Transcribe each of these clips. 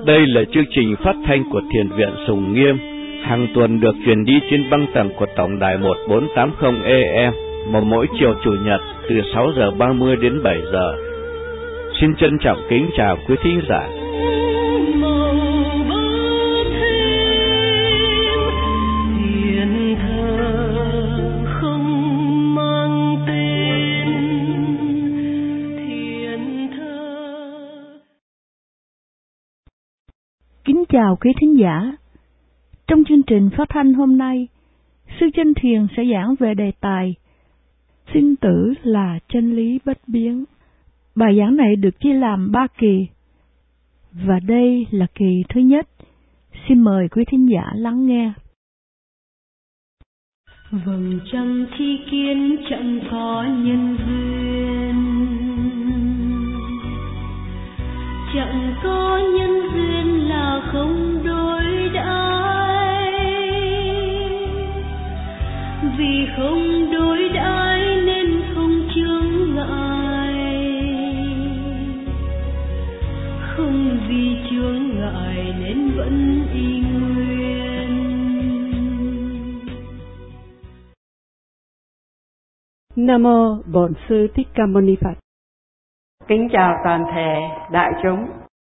Đây là chương trình phát thanh của Thiền viện Sùng Nghiêm, hàng tuần được truyền đi trên băng tần của tổng đài 1480 AM, mà mỗi chiều Chủ nhật từ 6 giờ 30 đến 7 giờ. Xin trân trọng kính chào quý thính giả. Kính chào quý thính giả. Trong chương trình phát thanh hôm nay, Sư Chánh Thiền sẽ giảng về đề tài Sinh tử là chân lý bất biến. Bài giảng này được chia làm 3 kỳ, và đây là kỳ thứ nhất. Xin mời quý thính giả lắng nghe. Vầng trăng chi kiến chẳng có nhân duyên, chẳng có nhân duyên là không đối đãi, vì không đối đãi nên không chướng ngại, không vì chướng ngại nên vẫn y nguyên. Nam mô Bổn Sư Thích Ca Mâu Ni Phật. Kính chào toàn thể đại chúng.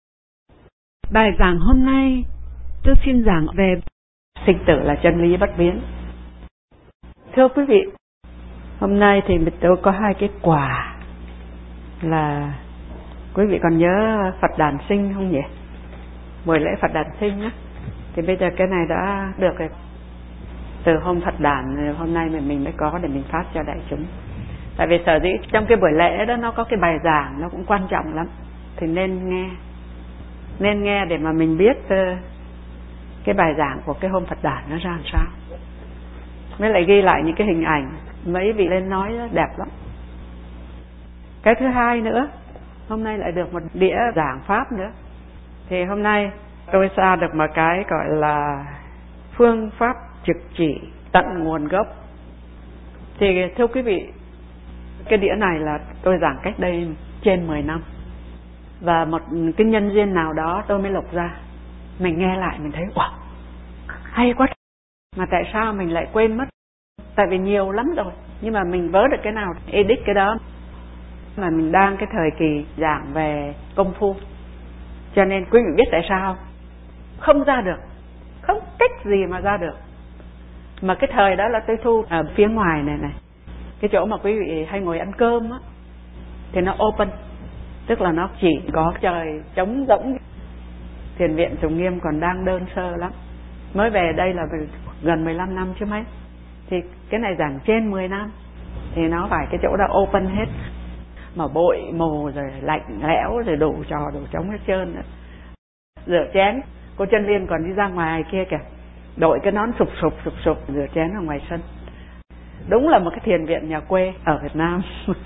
Bài giảng hôm nay tôi xin giảng về Sinh tử là chân lý bất biến. Thưa quý vị, hôm nay thì tôi có 2 cái quà. Là quý vị còn nhớ Phật đản sinh không nhỉ? Buổi lễ Phật đản sinh á, thì bây giờ cái này đã được rồi. Từ hôm Phật đản hôm nay mình mới có để mình phát cho đại chúng. Tại vì sở dĩ trong cái buổi lễ đó nó có cái bài giảng nó cũng quan trọng lắm, thì nên nghe để mà mình biết cái bài giảng của cái hôm Phật đản nó ra làm sao. Mới lại ghi lại những cái hình ảnh mấy vị lên nói đẹp lắm. Cái thứ hai nữa, hôm nay lại được một đĩa giảng pháp nữa. Thì hôm nay tôi ra được một cái gọi là phương pháp trực chỉ tận nguồn gốc. Thì thưa quý vị, cái đĩa này là tôi giảng cách đây trên 10 năm. Và một cái nhân duyên nào đó tôi mới lục ra. Mình nghe lại mình thấy wow, hay quá. Mà tại sao mình lại quên mất? Tại vì nhiều lắm rồi, nhưng mà mình vớ được cái nào edit cái đó. Mà mình đang cái thời kỳ giảng về công phu, cho nên quý vị biết tại sao không ra được, không cách gì mà ra được. Mà cái thời đó là tôi thu ở phía ngoài này, cái chỗ mà quý vị hay ngồi ăn cơm á, thì nó open, tức là nó chỉ có trời trống rỗng. Thiền viện Sùng Nghiêm còn đang đơn sơ lắm, mới về đây là gần 15 năm chứ mấy. Thì cái này giảng trên 10 năm, thì nó phải cái chỗ đó open hết, mà bụi mù rồi lạnh lẽo rồi đủ trò đủ trống hết trơn nữa. Rửa chén, cô Chân Liên còn đi ra ngoài kia kìa, đội cái nón sụp sụp rửa chén ở ngoài sân. Đúng là một cái thiền viện nhà quê ở Việt Nam.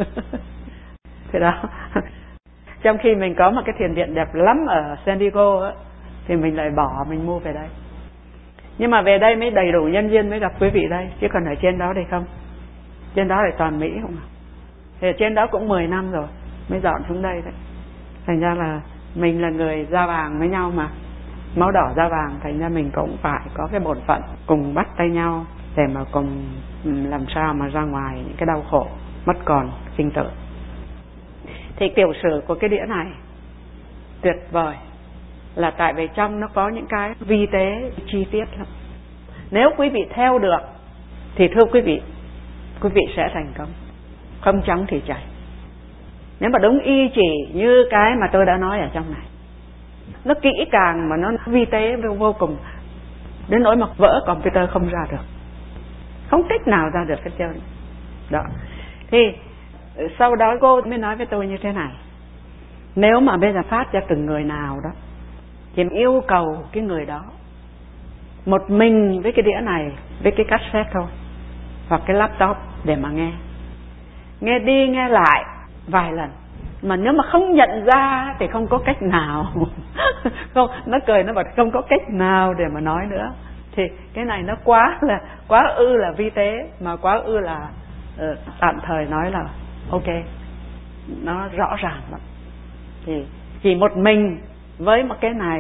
Thế đó. Trong khi mình có một cái thiền viện đẹp lắm ở San Diego á, thì mình lại bỏ, mình mua về đây. Nhưng mà về đây mới đầy đủ nhân duyên mới gặp quý vị đây, chứ còn ở trên đó thì không. Trên đó thì toàn Mỹ không à. Thì ở trên đó cũng 10 năm rồi mới dọn xuống đây đấy. Thành ra là mình là người da vàng với nhau mà, máu đỏ da vàng, thành ra mình cũng phải có cái bổn phận cùng bắt tay nhau để mà cùng làm sao mà ra ngoài những cái đau khổ mất còn sinh tử. Thì tiểu sử của cái đĩa này tuyệt vời là tại vì trong nó có những cái vi tế chi tiết lắm. Nếu quý vị theo được thì thưa quý vị sẽ thành công, không chóng thì chảy. Nếu mà đúng y chỉ như cái mà tôi đã nói ở trong này, nó kỹ càng mà nó vi tế vô cùng, đến nỗi mà vỡ computer không ra được, không cách nào ra được hết trơn đó. Thì sau đó cô mới nói với tôi như thế này: nếu mà bây giờ phát cho từng người nào đó, thì yêu cầu cái người đó một mình với cái đĩa này, với cái cassette thôi, hoặc cái laptop để mà nghe đi nghe lại vài lần. Mà nếu mà không nhận ra thì không có cách nào. Không, nó cười nó bảo không có cách nào để mà nói nữa. Thì cái này nó quá ư là vi tế, mà quá ư là tạm thời nói là ok, nó rõ ràng lắm. Thì chỉ một mình với một cái này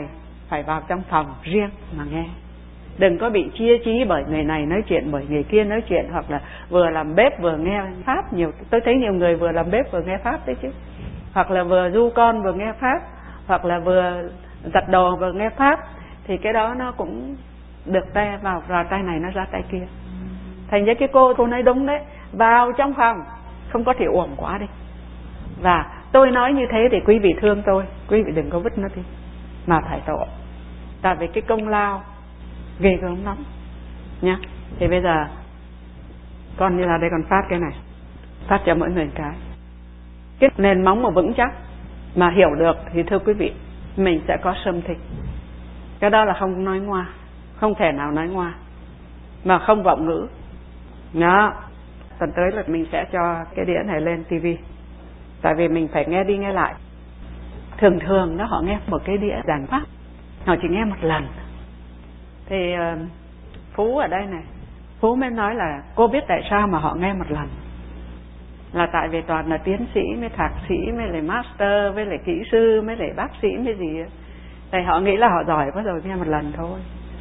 phải vào trong phòng riêng mà nghe. Đừng có bị chia trí bởi người này nói chuyện, bởi người kia nói chuyện, hoặc là vừa làm bếp vừa nghe Pháp. Tôi thấy nhiều người vừa làm bếp vừa nghe Pháp đấy chứ. Hoặc là vừa du con vừa nghe Pháp, hoặc là vừa giặt đồ vừa nghe Pháp. Thì cái đó nó cũng được tay vào tay này nó ra tay kia. Thành ra cái cô nói đúng đấy, vào trong phòng, không có thì uổng quá đi. Và tôi nói như thế thì quý vị thương tôi, quý vị đừng có vứt nó đi mà phải tội. Tại vì cái công lao ghê gớm lắm nhá. Thì bây giờ con như là đây con phát cái này, phát cho mỗi người một cái nền móng mà vững chắc mà hiểu được thì thưa quý vị, mình sẽ có sâm thịnh. Cái đó là không nói ngoa, không thể nào nói ngoa mà không vọng ngữ. Đó, tuần tới là mình sẽ cho cái đĩa này lên tivi, tại vì mình phải nghe đi nghe lại. Thường thường đó họ nghe một cái đĩa giảng Pháp, họ chỉ nghe một lần. Thì Phú ở đây này, Phú mới nói là cô biết tại sao mà họ nghe một lần. Là tại vì toàn là tiến sĩ, với thạc sĩ, với lại master, với lại kỹ sư, với lại bác sĩ, với gì. Thì họ nghĩ là họ giỏi quá rồi, nghe một lần thôi.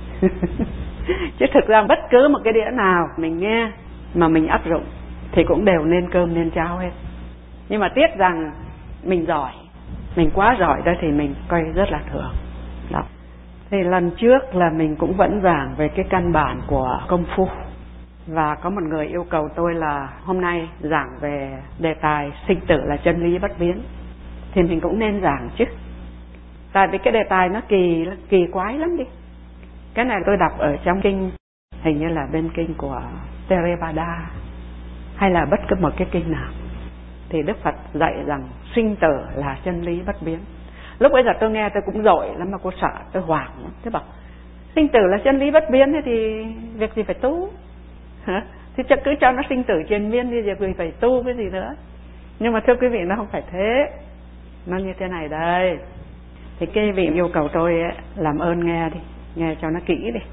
Chứ thực ra bất cứ một cái đĩa nào mình nghe mà mình áp dụng thì cũng đều nên cơm nên cháo hết. Nhưng mà tiếc rằng mình giỏi, mình quá giỏi đó thì mình coi rất là thường. Đó. Thì lần trước là mình cũng vẫn giảng về cái căn bản của công phu. Và có một người yêu cầu tôi là hôm nay giảng về đề tài sinh tử là chân lý bất biến. Thì mình cũng nên giảng chứ. Tại vì cái đề tài nó kỳ quái lắm đi. Cái này tôi đọc ở trong kinh, hình như là bên kinh của Theravada, hay là bất cứ một cái kinh nào. Thì Đức Phật dạy rằng sinh tử là chân lý bất biến. Lúc bây giờ tôi nghe tôi cũng dội lắm mà cô sợ, tôi hoảng lắm. Tôi bảo sinh tử là chân lý bất biến thì việc gì phải tu? Hả? Thì cứ cho nó sinh tử triền miên đi, việc gì phải tu cái gì nữa. Nhưng mà thưa quý vị, nó không phải thế. Nó như thế này đây. Thì cái vị yêu cầu tôi ấy, làm ơn nghe đi, nghe cho nó kỹ đi.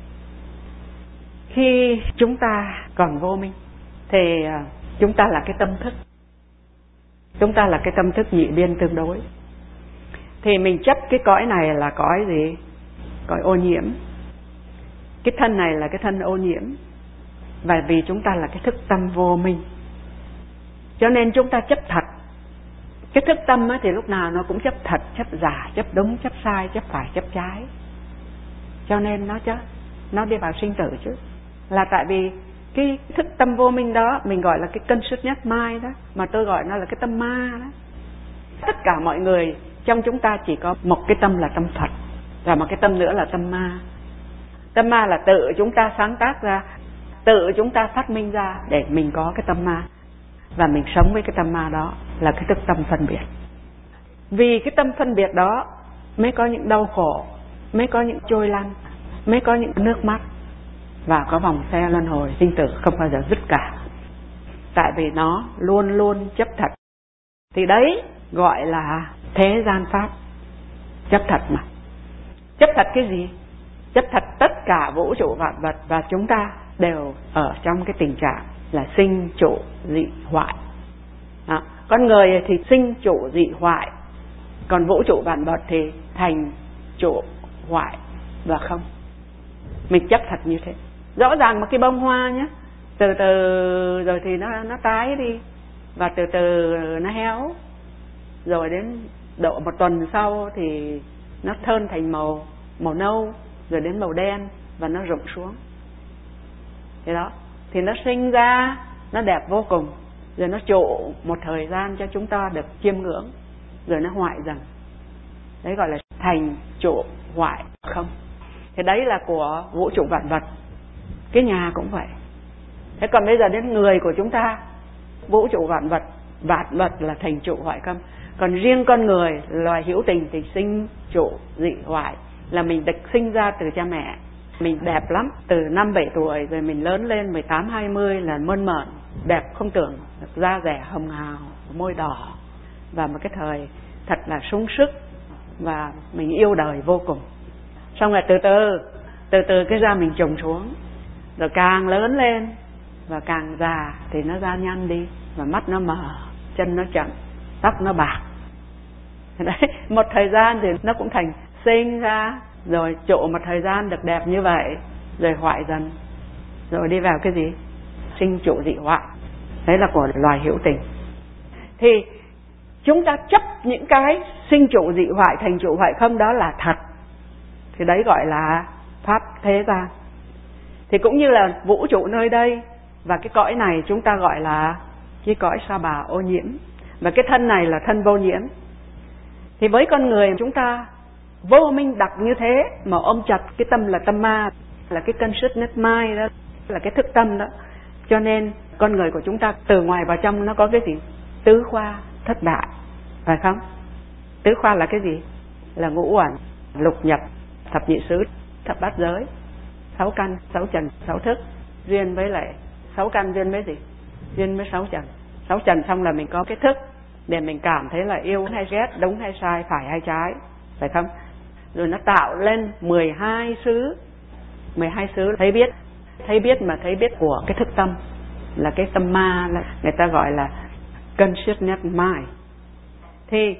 Khi chúng ta còn vô minh thì chúng ta là cái tâm thức. Chúng ta là cái tâm thức nhị biên tương đối. Thì mình chấp cái cõi này là cõi gì? Cõi ô nhiễm. Cái thân này là cái thân ô nhiễm. Và vì chúng ta là cái thức tâm vô minh, cho nên chúng ta chấp thật. Cái thức tâm thì lúc nào nó cũng chấp thật, chấp giả, chấp đúng, chấp sai, chấp phải, chấp trái. Cho nên nó đi vào sinh tử chứ. Là tại vì cái thức tâm vô minh đó mình gọi là cái cân sức nhất mai đó, mà tôi gọi nó là cái tâm ma đó. Tất cả mọi người trong chúng ta chỉ có một cái tâm là tâm Phật, và một cái tâm nữa là tâm ma. Tâm ma là tự chúng ta sáng tác ra, tự chúng ta phát minh ra để mình có cái tâm ma. Và mình sống với cái tâm ma đó là cái thức tâm phân biệt. Vì cái tâm phân biệt đó mới có những đau khổ, mới có những trôi lăn, mới có những nước mắt, và có vòng xe luân hồi sinh tử không bao giờ dứt cả. Tại vì nó luôn luôn chấp thật. Thì đấy gọi là thế gian pháp. Chấp thật mà. Chấp thật cái gì? Chấp thật tất cả vũ trụ vạn vật, và chúng ta đều ở trong cái tình trạng là sinh trụ dị hoại. Đó. Con người thì sinh trụ dị hoại, còn vũ trụ vạn vật thì thành trụ hoại và không. Mình chấp thật như thế. Rõ ràng một cái bông hoa nhé, từ từ rồi thì nó tái đi, và từ từ nó héo, rồi đến độ một tuần sau thì nó thơn thành màu nâu, rồi đến màu đen và nó rụng xuống. Thế đó, thì nó sinh ra, nó đẹp vô cùng, rồi nó trụ một thời gian cho chúng ta được chiêm ngưỡng, rồi nó hoại dần. Đấy gọi là thành trụ hoại không. Thì đấy là của vũ trụ vạn vật. Cái nhà cũng vậy. Thế còn bây giờ đến người của chúng ta, vũ trụ vạn vật là thành trụ hoại không. Còn riêng con người, loài hữu tình thì sinh trụ dị hoại, là mình được sinh ra từ cha mẹ. Mình đẹp lắm, từ 5-7 tuổi rồi mình lớn lên 18-20 là mơn mởn, đẹp không tưởng, da rẻ hồng hào, môi đỏ, và một cái thời thật là sung sức, và mình yêu đời vô cùng. Xong rồi từ từ cái da mình trùng xuống, rồi càng lớn lên và càng già thì nó da nhăn đi, và mắt nó mờ, chân nó chậm, tóc nó bạc. Đấy, một thời gian thì nó cũng thành sinh ra rồi trụ một thời gian được đẹp như vậy, rồi hoại dần, rồi đi vào cái gì? Sinh trụ dị hoại. Đấy là của loài hữu tình. Thì chúng ta chấp những cái sinh trụ dị hoại thành trụ hoại không đó là thật, thì đấy gọi là pháp thế gian. Thì cũng như là vũ trụ nơi đây và cái cõi này chúng ta gọi là cái cõi sa bà ô nhiễm, và cái thân này là thân vô nhiễm. Thì với con người chúng ta vô minh đặc như thế mà ôm chặt cái tâm là tâm ma, là cái consciousness mind đó, là cái thức tâm đó. Cho nên con người của chúng ta từ ngoài vào trong nó có cái gì? Tứ khoa thất đại, phải không? Tứ khoa là cái gì? Là ngũ uẩn, lục nhập, thập nhị xứ, thập bát giới, 6 căn, 6 trần, 6 thức. Duyên với lại 6 căn duyên với gì? Duyên với 6 trần. 6 trần xong là mình có cái thức để mình cảm thấy là yêu hay ghét, đúng hay sai, phải hay trái, phải không? Rồi nó tạo lên 12 xứ. 12 xứ thấy biết mà thấy biết của cái thức tâm, là cái tâm ma, là người ta gọi là consciousness mind. Thì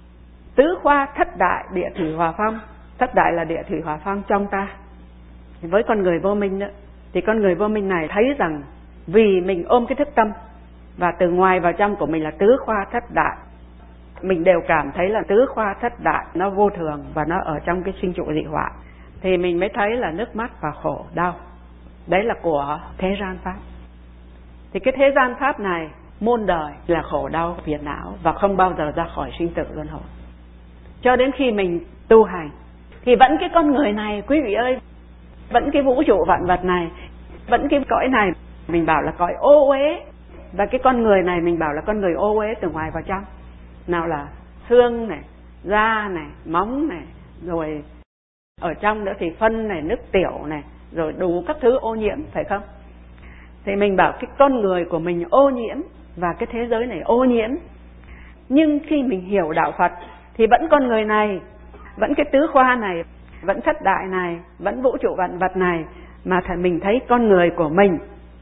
tứ khoa thất đại địa thủy hỏa phong, thất đại là địa thủy hỏa phong trong ta. Thì với con người vô minh đó, thì con người vô minh này thấy rằng vì mình ôm cái thức tâm và từ ngoài vào trong của mình là tứ khoa thất đại, mình đều cảm thấy là tứ khoa thất đại nó vô thường và nó ở trong cái sinh trụ dị họa, thì mình mới thấy là nước mắt và khổ đau. Đấy là của thế gian pháp. Thì cái thế gian pháp này muôn đời là khổ đau phiền não và không bao giờ ra khỏi sinh tử luân hồi. Cho đến khi mình tu hành thì vẫn cái con người này, quý vị ơi, vẫn cái vũ trụ vạn vật này, vẫn cái cõi này mình bảo là cõi ô uế, và cái con người này mình bảo là con người ô uế từ ngoài vào trong. Nào là xương này, da này, móng này, rồi ở trong nữa thì phân này, nước tiểu này, rồi đủ các thứ ô nhiễm, phải không? Thì mình bảo cái con người của mình ô nhiễm và cái thế giới này ô nhiễm. Nhưng khi mình hiểu đạo Phật thì vẫn con người này, vẫn cái tứ khoa này, vẫn thất đại này, vẫn vũ trụ vạn vật này, mà mình thấy con người của mình.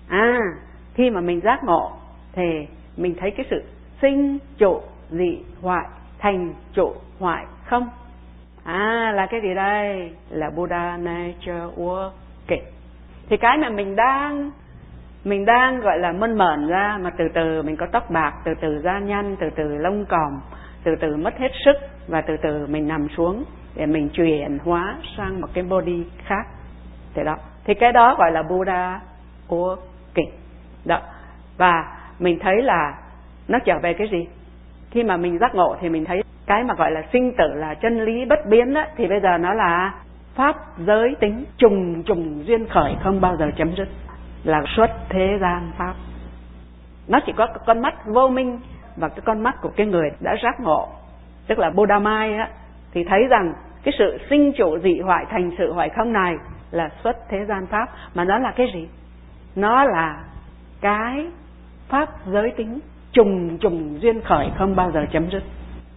Khi mà mình giác ngộ thì mình thấy cái sự sinh trụ dị hoại thành trụ hoại không. Là cái gì đây? Là Buddha nature working. Thì cái mà mình đang gọi là mơn mởn ra, mà từ từ mình có tóc bạc, từ từ da nhăn, từ từ lông còm, từ từ mất hết sức, và từ từ mình nằm xuống để mình chuyển hóa sang một cái body khác. Thế đó. Thì cái đó gọi là Buddha working. Đó. Và mình thấy là nó trở về cái gì? Khi mà mình giác ngộ thì mình thấy cái mà gọi là sinh tử là chân lý bất biến đó, thì bây giờ nó là pháp giới tính trùng trùng duyên khởi không bao giờ chấm dứt, là xuất thế gian pháp. Nó chỉ có con mắt vô minh và cái con mắt của cái người đã giác ngộ, tức là Buddha Mai á, thì thấy rằng cái sự sinh trụ dị hoại thành sự hoại không này là xuất thế gian pháp. Mà nó là cái gì? Nó là cái pháp giới tính trùng trùng duyên khởi không bao giờ chấm dứt.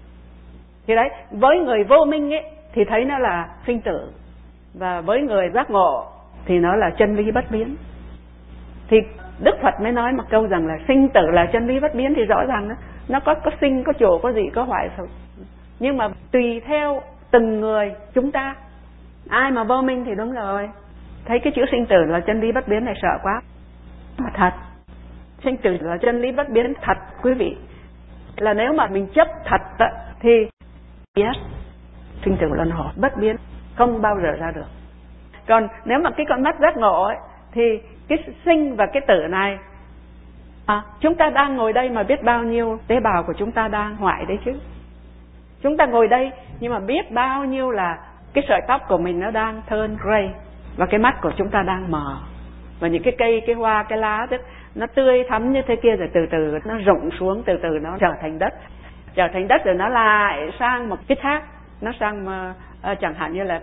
Thì đấy, với người vô minh ấy thì thấy nó là sinh tử, và với người giác ngộ thì nó là chân lý bất biến. Thì Đức Phật mới nói một câu rằng là sinh tử là chân lý bất biến, thì rõ ràng nó có sinh, có trụ, có dị, có hoại. Nhưng mà tùy theo từng người chúng ta. Ai mà vô minh thì đúng rồi, thấy cái chữ sinh tử là chân lý bất biến này sợ quá. Mà thật, sinh tử là chân lý bất biến thật, quý vị. Là nếu mà mình chấp thật thì yes, sinh tử luân hồi bất biến, không bao giờ ra được. Còn nếu mà cái con mắt giác ngộ ấy, thì cái sinh và cái tử này, chúng ta đang ngồi đây mà biết bao nhiêu tế bào của chúng ta đang hoại đấy chứ. Chúng ta ngồi đây nhưng mà biết bao nhiêu là cái sợi tóc của mình nó đang turn gray, và cái mắt của chúng ta đang mờ, và những cái cây, cái hoa, cái lá nó tươi thắm như thế kia, rồi từ từ nó rụng xuống, từ từ nó trở thành đất, rồi nó lại sang một cái khác, nó sang chẳng hạn như là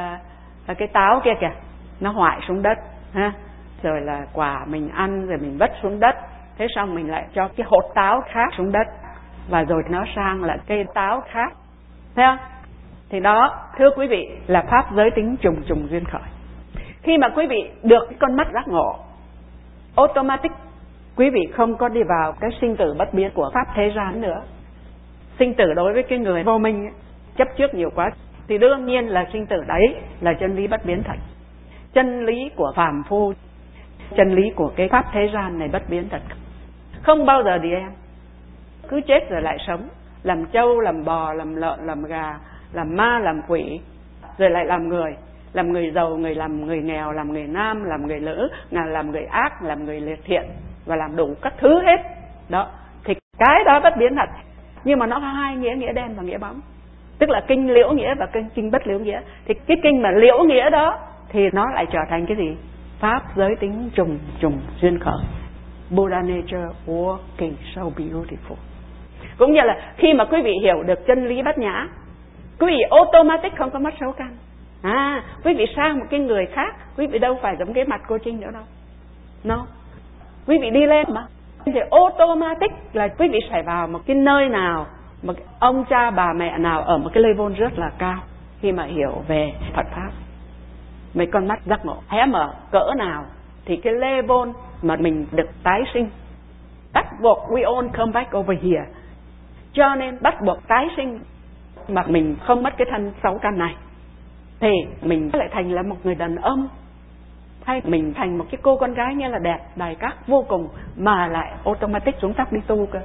cái táo kia kìa, nó hoại xuống đất ha, rồi là quả mình ăn rồi mình vất xuống đất, thế xong mình lại cho cái hột táo khác xuống đất, và rồi nó sang là cây táo khác, thấy không? Thì đó, thưa quý vị, là pháp giới tính trùng trùng duyên khởi. Khi mà quý vị được cái con mắt giác ngộ, automatic quý vị không có đi vào cái sinh tử bất biến của pháp thế gian nữa. Sinh tử đối với cái người vô minh ấy, chấp trước nhiều quá, thì đương nhiên là sinh tử đấy là chân lý bất biến thật. Chân lý của phàm phu, chân lý của cái pháp thế gian này bất biến thật, không bao giờ đi em. Cứ chết rồi lại sống, làm trâu, làm bò, làm lợn, làm gà, làm ma, làm quỷ, rồi lại làm người. Làm người giàu, làm người nghèo, làm người nam, làm người nữ, làm người ác, làm người liệt thiện, và làm đủ các thứ hết. Đó, thì cái đó bất biến thật. Nhưng mà nó có hai nghĩa, nghĩa đen và nghĩa bóng. Tức là kinh liễu nghĩa và kinh bất liễu nghĩa. Thì cái kinh mà liễu nghĩa đó thì nó lại trở thành cái gì? Pháp giới tính trùng trùng duyên khởi. Buddha nature working so beautiful. Cũng như là khi mà quý vị hiểu được chân lý bát nhã, quý vị automatic không có mất xấu căn. Quý vị sang một cái người khác, quý vị đâu phải giống cái mặt cô Trinh nữa đâu. No. Quý vị đi lên mà. Thì automatic là quý vị phải vào một cái nơi nào, một ông cha bà mẹ nào ở một cái level rất là cao khi mà hiểu về Phật Pháp. Mấy con mắt giác ngộ hé mở cỡ nào thì cái level mà mình được tái sinh, bắt buộc we all come back over here. Cho nên bắt buộc tái sinh mà mình không mất cái thân xấu căn này, thì mình lại thành là một người đàn ông, hay mình thành một cái cô con gái nghe là đẹp, đài các vô cùng, mà lại automatic xuống tóc đi tu cơ.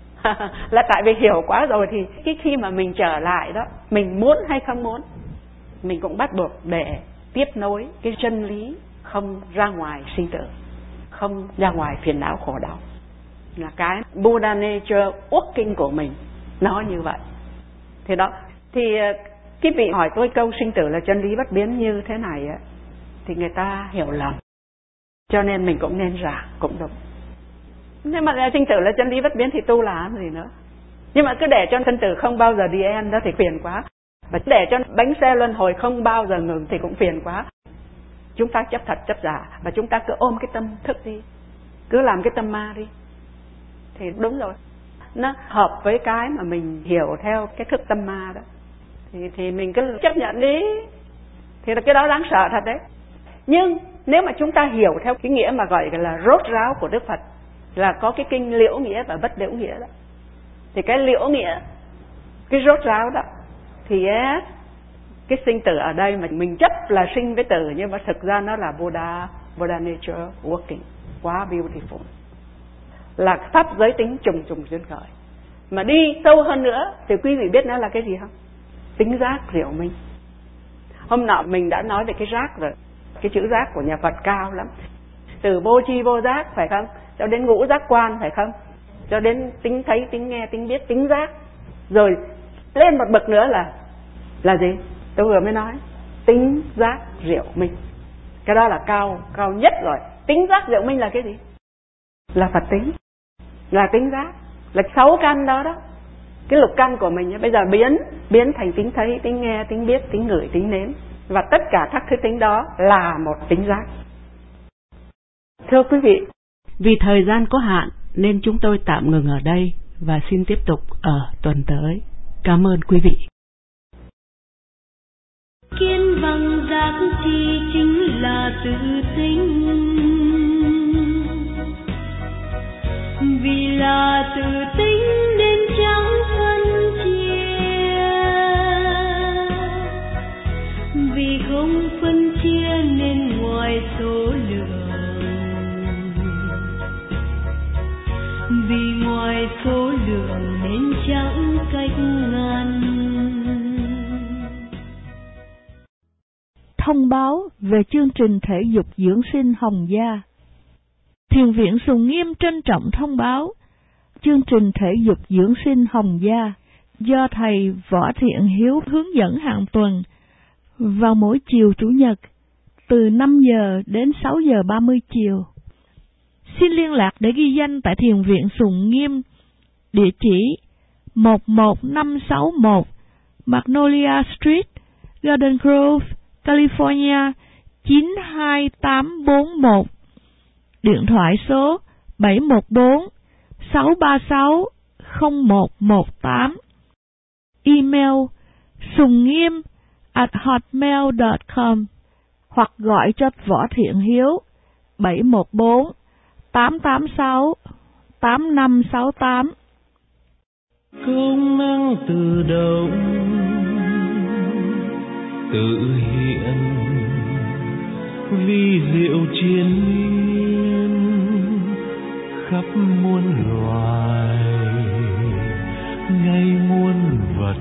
Là tại vì hiểu quá rồi thì cái khi mà mình trở lại đó, mình muốn hay không muốn, mình cũng bắt buộc để tiếp nối cái chân lý không ra ngoài sinh tử, không ra ngoài phiền não khổ đau. Là cái Buddha nature working của mình nó như vậy. Thì đó, thì cái vị hỏi tôi câu sinh tử là chân lý bất biến như thế này á, thì người ta hiểu lầm. Cho nên mình cũng nên giảng cũng đúng. Nhưng mà sinh tử là chân lý bất biến thì tu làm gì nữa. Nhưng mà cứ để cho sinh tử không bao giờ đi end đó thì phiền quá. Và để cho bánh xe luân hồi không bao giờ ngừng thì cũng phiền quá. Chúng ta chấp thật chấp giả, và chúng ta cứ ôm cái tâm thức đi, cứ làm cái tâm ma đi, thì đúng rồi, nó hợp với cái mà mình hiểu theo cái thức tâm ma đó, thì mình cứ chấp nhận đi, thì là cái đó đáng sợ thật đấy. Nhưng nếu mà chúng ta hiểu theo cái nghĩa mà gọi là rốt ráo của Đức Phật, là có cái kinh liễu nghĩa và bất liễu nghĩa đó, thì cái liễu nghĩa, cái rốt ráo đó, thì cái sinh tử ở đây mà mình chấp là sinh với tử, nhưng mà thực ra nó là Buddha nature working, quá beautiful, là pháp giới tính trùng trùng duyên khởi. Mà đi sâu hơn nữa thì quý vị biết nó là cái gì không? Tính giác diệu minh. Hôm nọ mình đã nói về cái giác rồi. Cái chữ giác của nhà Phật cao lắm, từ vô tri vô giác phải không, cho đến ngũ giác quan phải không, cho đến tính thấy, tính nghe, tính biết, tính giác, rồi lên một bậc nữa là gì? Tôi vừa mới nói tính giác diệu minh. Cái đó là cao nhất rồi. Tính giác diệu minh là cái gì? Là Phật tính, là tính giác, là 6 căn đó đó. Cái lục căn của mình bây giờ biến thành tính thấy, tính nghe, tính biết, tính ngửi, tính nếm, và tất cả các thứ tính đó là một tính giác. Thưa quý vị, vì thời gian có hạn nên chúng tôi tạm ngừng ở đây và xin tiếp tục ở tuần tới. Cảm ơn quý vị. Kiến văn giác chi chính là tự tính, vì là tự tính nên chẳng phân chia, vì không phân chia nên ngoài số lượng, vì ngoài số lượng nên chẳng cách ngăn. Thông báo về chương trình thể dục dưỡng sinh Hồng Gia. Thiền viện Sùng Nghiêm trân trọng thông báo chương trình thể dục dưỡng sinh Hồng Gia do thầy Võ Thiện Hiếu hướng dẫn hàng tuần vào mỗi chiều Chủ nhật từ 5 giờ đến 6 giờ 30 chiều. Xin liên lạc để ghi danh tại Thiền viện Sùng Nghiêm, địa chỉ 11561 Magnolia Street, Garden Grove, California 92841. Điện thoại số 714-636-0118. Email sunggiem@hotmail.com hoặc gọi cho Võ Thiện Hiếu 714-886-8568. Công năng tự động tự hiện vi diệu triền miên khắp muôn loài, ngay muôn vật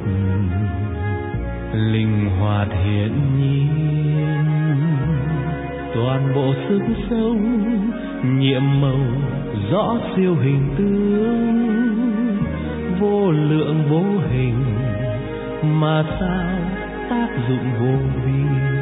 linh hoạt hiện nhiên, toàn bộ sức sống nhiệm màu rõ siêu hình tướng, vô lượng vô hình mà sao tác dụng vô biên.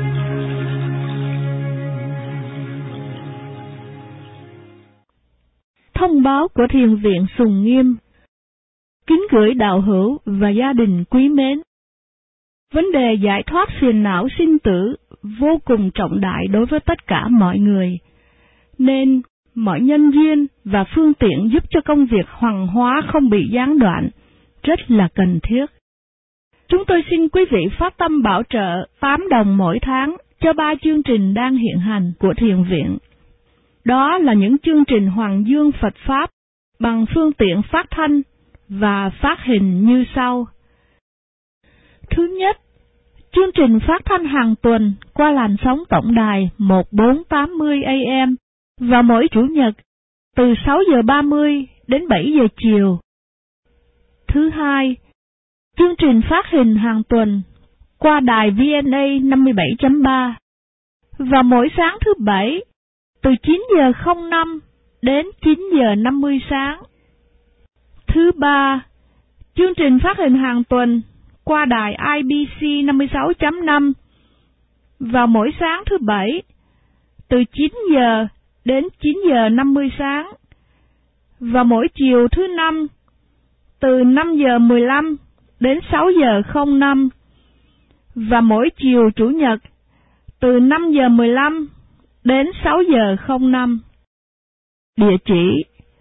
Thông báo của Thiền viện Sùng Nghiêm. Kính gửi đạo hữu và gia đình quý mến. Vấn đề giải thoát phiền não sinh tử vô cùng trọng đại đối với tất cả mọi người, nên mọi nhân duyên và phương tiện giúp cho công việc hoằng hóa không bị gián đoạn rất là cần thiết. Chúng tôi xin quý vị phát tâm bảo trợ 8 đồng mỗi tháng cho 3 chương trình đang hiện hành của Thiền viện. Đó là những chương trình Hoàng Dương Phật Pháp bằng phương tiện phát thanh và phát hình như sau. Thứ nhất, chương trình phát thanh hàng tuần qua làn sóng tổng đài 1480 AM vào mỗi Chủ nhật từ 6 giờ 30 đến 7 giờ chiều. Thứ hai, chương trình phát hình hàng tuần qua đài VNA 57.3 vào mỗi sáng thứ Bảy từ 9 giờ 05 đến 9 giờ 50 sáng. Thứ ba, chương trình phát hình hàng tuần qua đài IBC 56.5 vào mỗi sáng thứ Bảy từ 9 giờ đến 9 giờ 50 sáng và mỗi chiều thứ Năm từ 5 giờ 15 đến 6 giờ 05 và mỗi chiều Chủ nhật từ 5 giờ 15 đến 6 giờ 05. Địa chỉ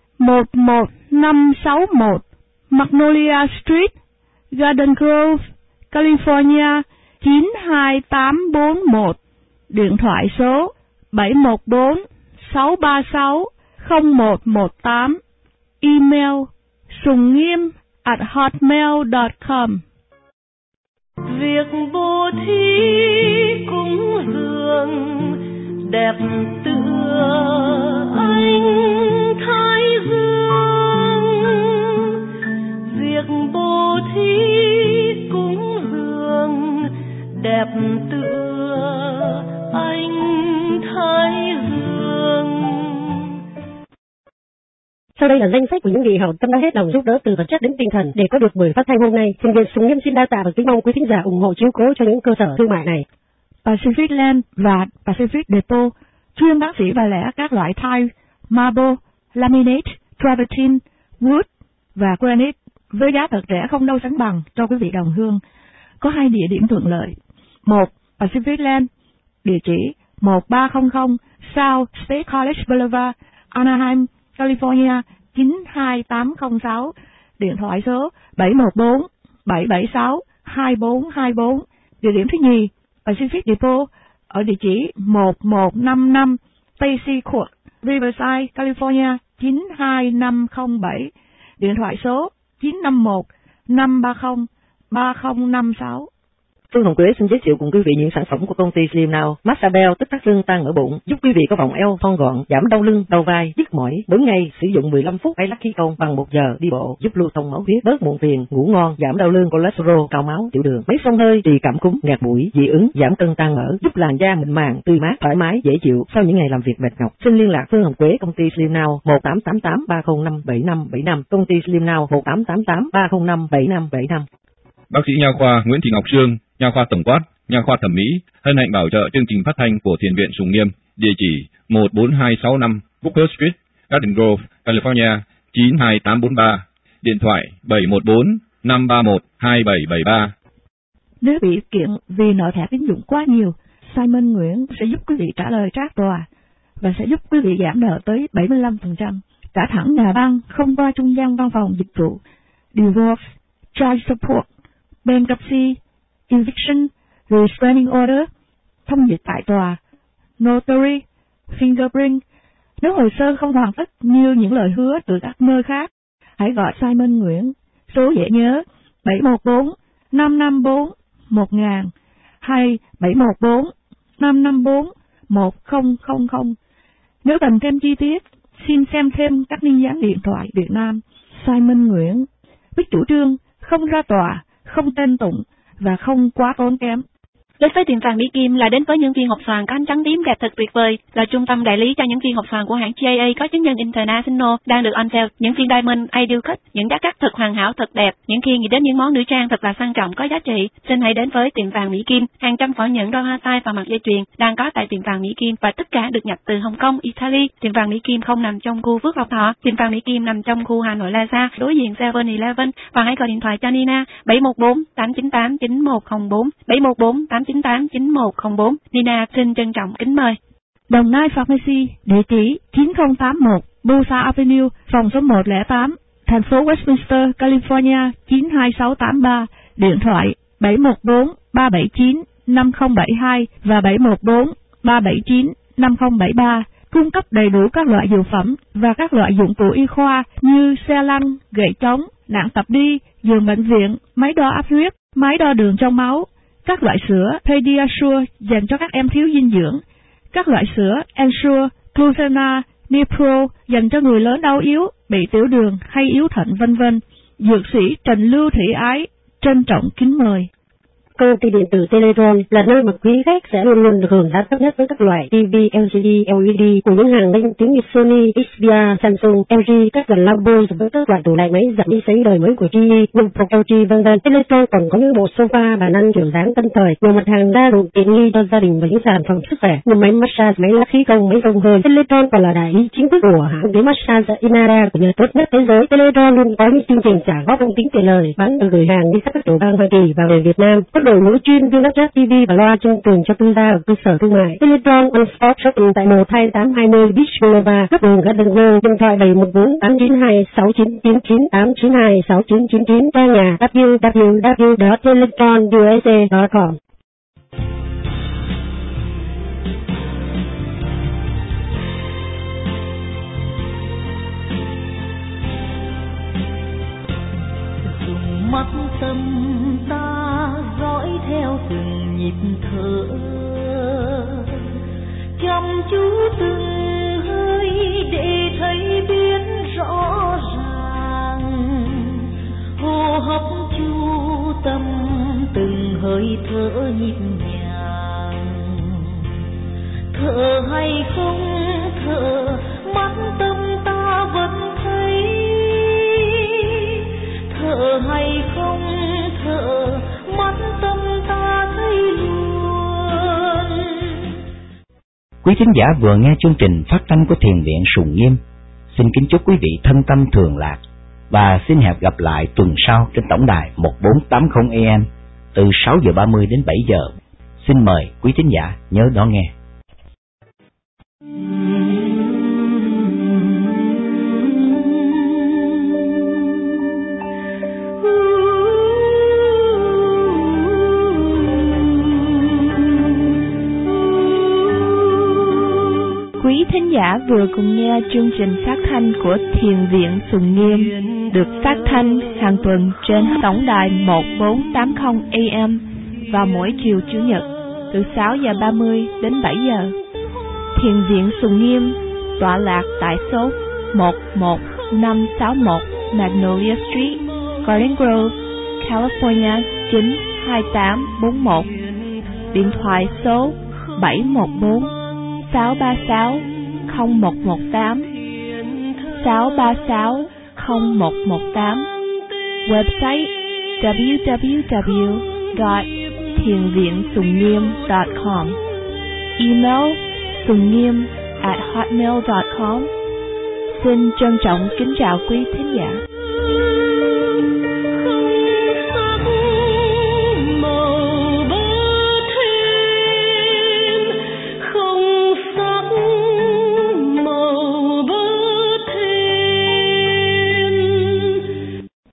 11561 Magnolia Street, Garden Grove, California 92841. Điện thoại số 714-636-0118. Email sungniem@hotmail.com. Việc bố thí cúng dường đẹp tựa ánh thái dương. Việc bố thí cúng dường đẹp tựa ánh thái dương. Sau đây là danh sách của những vị hảo tâm đã hết lòng giúp đỡ từ vật chất đến tinh thần để có được buổi phát thanh hôm nay. Thiền viện Sùng Nghiêm xin đa tạ và kính mong quý thính giả ủng hộ chiếu cố cho những cơ sở thương mại này. Pacific Land và Pacific Depot chuyên bán sỉ và lẻ các loại tile, marble, laminate, travertine, wood và granite với giá thật rẻ không đâu sánh bằng cho quý vị đồng hương. Có 2 địa điểm thuận lợi. 1. Pacific Land, địa chỉ 1300 South State College Boulevard, Anaheim, California 92806. Điện thoại số 714-776-2424. Địa điểm thứ nhì, Pacific Depot ở địa chỉ 1155 Stacy Court, Riverside, California 92507. Điện thoại số 951-530-3056. Phương Hồng Quế xin giới thiệu cùng quý vị những sản phẩm của công ty Slim Now. Massage Bell tức tắc lưng tăng ở bụng, giúp quý vị có vòng eo thon gọn, giảm đau lưng, đau vai, nhức mỏi. Mỗi ngày sử dụng 15 phút hay lắc khí công bằng 1 giờ đi bộ, giúp lưu thông máu huyết, bớt muộn phiền, ngủ ngon, giảm đau lưng, cholesterol, cao máu, tiểu đường. Máy xông hơi trị cảm cúm, nghẹt mũi, dị ứng, giảm cân tan mỡ, giúp làn da mịn màng, tươi mát, thoải mái, dễ chịu sau những ngày làm việc mệt nhọc. Xin liên lạc Phương Hồng Quế, công ty Slim Now 1888-305-7575, công ty Slim Now 1888-305-7575. Bác sĩ nha khoa Nguyễn Thị Ngọc Sương, nha khoa tổng quát, nha khoa thẩm mỹ, hân hạnh bảo trợ chương trình phát thanh của Thiền viện Sùng Nghiêm, địa chỉ 14265 Booker Street, Garden Grove, California 92843, điện thoại 714-531-2773. Nếu bị kiện vì nợ thẻ tín dụng quá nhiều, Simon Nguyễn sẽ giúp quý vị trả lời trác tòa và sẽ giúp quý vị giảm nợ tới 75%. Trả thẳng nhà băng không qua trung gian văn phòng dịch vụ, divorce, child support, bankruptcy, eviction, restraining order, thông dịch tại tòa, notary, fingerprint. Nếu hồ sơ không hoàn tất như những lời hứa từ các nơi khác, hãy gọi Simon Nguyễn, số dễ nhớ 714-554-1000, hay 714-554-1000. Nếu cần thêm chi tiết, xin xem thêm các liên dán điện thoại Việt Nam. Simon Nguyễn, với chủ trương không ra tòa, không tên tụng và không quá tốn kém. Đến với tiệm vàng Mỹ Kim là đến với những viên hộp xoàn có ánh trắng tím đẹp thật tuyệt vời, là trung tâm đại lý cho những viên hộp xoàn của hãng GAA có chứng nhận International đang được on sale. Những viên Diamond Ideal Cut, những đá cắt thật hoàn hảo thật đẹp. Những khi nghĩ đến những món nữ trang thật là sang trọng có giá trị, xin hãy đến với tiệm vàng Mỹ Kim. Hàng trăm vỏ nhẫn đôi hoa tai và mặt dây chuyền đang có tại tiệm vàng Mỹ Kim và tất cả được nhập từ Hồng Kông, Italy. Tiệm vàng Mỹ Kim không nằm trong khu Phước Lộc Thọ, tiệm vàng Mỹ Kim nằm trong khu Hà Nội Plaza, đối diện 7-Eleven. Và hãy gọi điện thoại cho Nina 714-898-9104, 714-898-9104. Nina xin trân trọng kính mời. Đồng Nai Pharmacy, địa chỉ 9081 Bosa Avenue, phòng số 108, thành phố Westminster, California 92683, điện thoại 714-379-5072 và 714-379-5073, cung cấp đầy đủ các loại dược phẩm và các loại dụng cụ y khoa như xe lăn, gậy chống, nạng tập đi, giường bệnh viện, máy đo áp huyết, máy đo đường trong máu, các loại sữa Pediasure dành cho các em thiếu dinh dưỡng, các loại sữa Ensure, Glucena, Nipro dành cho người lớn đau yếu, bị tiểu đường hay yếu thận v.v. Dược sĩ Trần Lưu Thị Ái trân trọng kính mời. Công ty điện tử Teletron là nơi mà quý khách sẽ luôn luôn được hưởng giá thấp nhất với các loại TV, LCD, LED của những hàng danh tiếng như Sony, Xperia, Samsung, LG, các dàn Lambo với các loại tủ lạnh máy giặt đi sấy đời mới của GE, Pro, LG v.v. Teletron còn có những bộ sofa, bàn ăn kiểu dáng tân thời, nhiều mặt hàng đa dụng tiện nghi cho gia đình và những sản phẩm sức khỏe như máy massage, máy lắc khí công, máy xông hơi. Teletron còn là đại lý chính thức của hãng ghế massage Inara của nhà tốt nhất thế giới. Teletron luôn có những chương trình trả góp không tính tiền lời, bán và gửi hàng đi khắp các tiểu bang Hoa Kỳ và về Việt Nam. Đội ngũ chuyên viên lắp ráp TV và loa trung tường cho tư gia ở cơ sở thương mại. Teletron On Spot Shopping tại 12820 Beach Boulevard, Cấp đường Garden Grove, điện thoại 714-892-6999-892-6999, qua nhà www.teletronusa.com. Mắt tâm ta dõi theo từng nhịp thở, chăm chú từng hơi để thấy biết rõ ràng, hô hấp chú tâm từng hơi thở nhịp nhàng, thở hay không thở mắt tâm ta vẫn thấy, thở hay không thở mắt tâm ta thấy luôn. Quý thính giả vừa nghe chương trình phát thanh của Thiền viện Sùng Nghiêm. Xin kính chúc quý vị thân tâm thường lạc và xin hẹn gặp lại tuần sau trên tổng đài 1480 AM từ 6:30 đến 7 giờ. Xin mời quý thính giả nhớ đón nghe. Quý thính giả vừa cùng nghe chương trình phát thanh của Thiền viện Sùng Nghiêm được phát thanh hàng tuần trên tổng đài 1480 AM vào mỗi chiều Chủ nhật từ 6:30 đến 7 giờ. Thiền viện Sùng Nghiêm tọa lạc tại số 11561 Magnolia Street, Garden Grove, California 92841. Điện thoại số 714-636-0118, 636-0118. Website www.thienviensungngiem.com. Email sungniem@hotmail.com. Xin trân trọng kính chào quý thính giả.